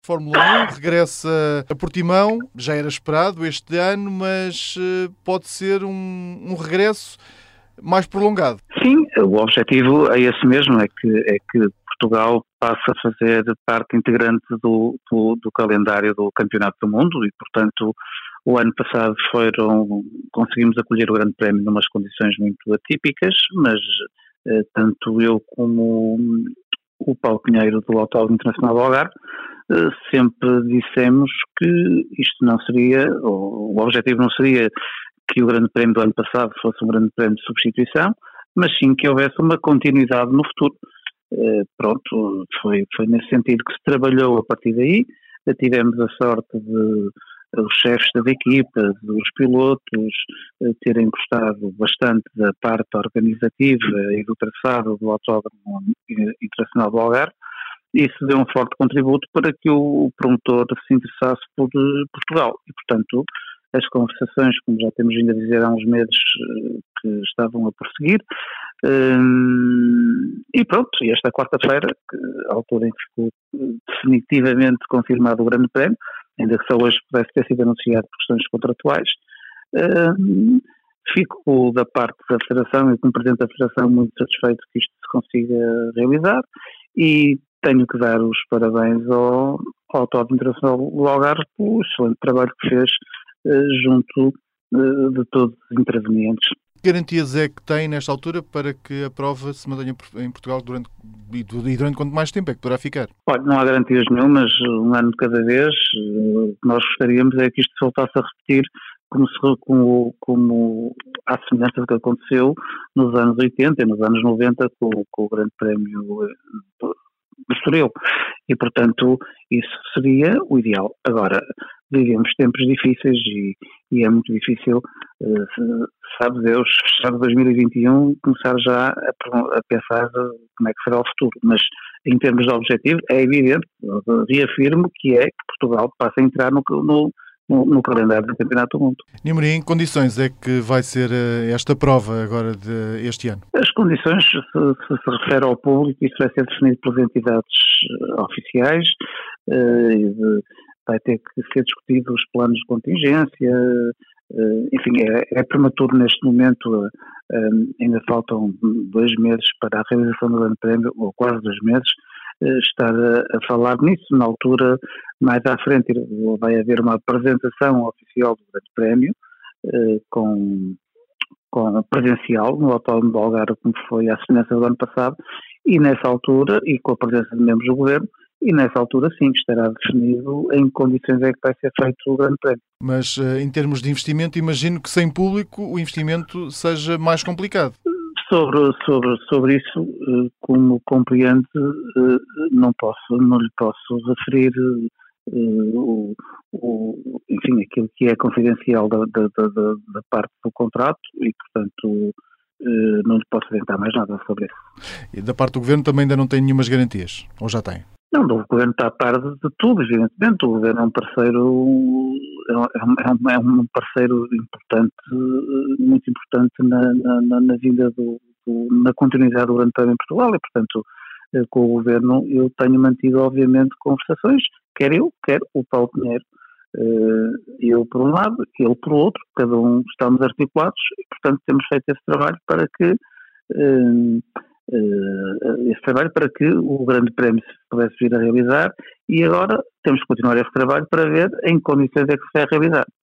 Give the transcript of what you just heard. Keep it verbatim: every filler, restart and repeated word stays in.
Fórmula um regressa a Portimão, já era esperado este ano, mas uh, pode ser um, um regresso mais prolongado. Sim, o objetivo é esse mesmo, é que, é que Portugal passe a fazer parte integrante do, do, do calendário do Campeonato do Mundo e, portanto, o ano passado foram, conseguimos acolher o Grande Prémio numas condições muito atípicas, mas eh, tanto eu como o Paulo Pinheiro do Autódromo Internacional do Algarve eh, sempre dissemos que isto não seria, ou, o objetivo não seria que o Grande Prémio do ano passado fosse um Grande Prémio de substituição, mas sim que houvesse uma continuidade no futuro. Eh, pronto, foi, foi nesse sentido que se trabalhou a partir daí. Tivemos a sorte de os chefes das equipas, os pilotos eh, terem gostado bastante da parte organizativa e do traçado do Autódromo Internacional do Algarve. Isso deu um forte contributo para que o promotor se interessasse por Portugal e, portanto, as conversações, como já temos vindo a dizer há uns meses, que estavam a prosseguir. E pronto, e esta quarta-feira, a altura em que ficou definitivamente confirmado o Grande Prémio, ainda que só hoje pudesse ter sido anunciado por questões contratuais, fico da parte da Federação e como Presidente da Federação muito satisfeito que isto se consiga realizar e tenho que dar os parabéns ao, ao Autódromo Internacional do Algarve pelo excelente trabalho que fez junto de todos os intervenientes. Que garantias é que tem nesta altura para que a prova se mantenha em Portugal durante, e durante quanto mais tempo é que poderá ficar? Olha, não há garantias nenhumas, um ano de cada vez. O que nós gostaríamos é que isto se voltasse a repetir como, se, como, como à semelhança do que aconteceu nos anos oitenta e nos anos noventa com, com o Grande Prémio do Estoril. E, portanto, isso seria o ideal. Agora, vivemos tempos difíceis e, e é muito difícil, uh, sabe Deus, fechar dois mil e vinte e um, começar já a, a pensar como é que será o futuro. Mas, em termos de objetivo, é evidente, reafirmo que é que Portugal passa a entrar no, no, no, no calendário do Campeonato do Mundo. Nilmarim, em que condições é que vai ser esta prova agora de este ano? As condições, se se, se refere ao público, isso vai ser definido pelas entidades oficiais, uh, vai ter que ser discutido os planos de contingência, uh, enfim, é, é prematuro neste momento, uh, um, ainda faltam dois meses para a realização do Grande Prémio, ou quase dois meses, uh, estar a, a falar nisso. Na altura, mais à frente, vai haver uma apresentação oficial do Grande Prémio, uh, com, com presencial no Autódromo do Algarve, como foi à semelhança do ano passado, e nessa altura, e com a presença de membros do Governo, e nessa altura sim, estará definido em que condições é que vai ser feito o Grande Prémio. Mas em termos de investimento, imagino que sem público o investimento seja mais complicado. Sobre, sobre, sobre isso, como compreende, não posso, não lhe posso referir o, o, enfim, aquilo que é confidencial da, da, da, da parte do contrato e, portanto, não lhe posso adiantar mais nada sobre isso. E da parte do Governo também ainda não tem nenhumas garantias? Ou já tem? Não, o Governo está a par de, de tudo, evidentemente. O Governo é um parceiro, é um, é um parceiro importante, muito importante na, na, na vinda do, do, na continuidade do Grande Prémio em Portugal e, portanto, com o Governo eu tenho mantido, obviamente, conversações, quer eu, quer o Paulo Pinheiro. Eu por um lado, ele por outro, cada um estamos articulados e, portanto, temos feito esse trabalho para que esse trabalho para que o Grande Prémio se pudesse vir a realizar e agora temos que continuar esse trabalho para ver em que condições é que se vai realizar.